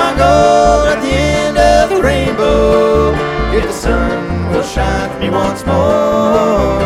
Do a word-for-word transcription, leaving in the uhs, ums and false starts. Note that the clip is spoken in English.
sparkle at the end of the rainbow if the sun will shine for me once more.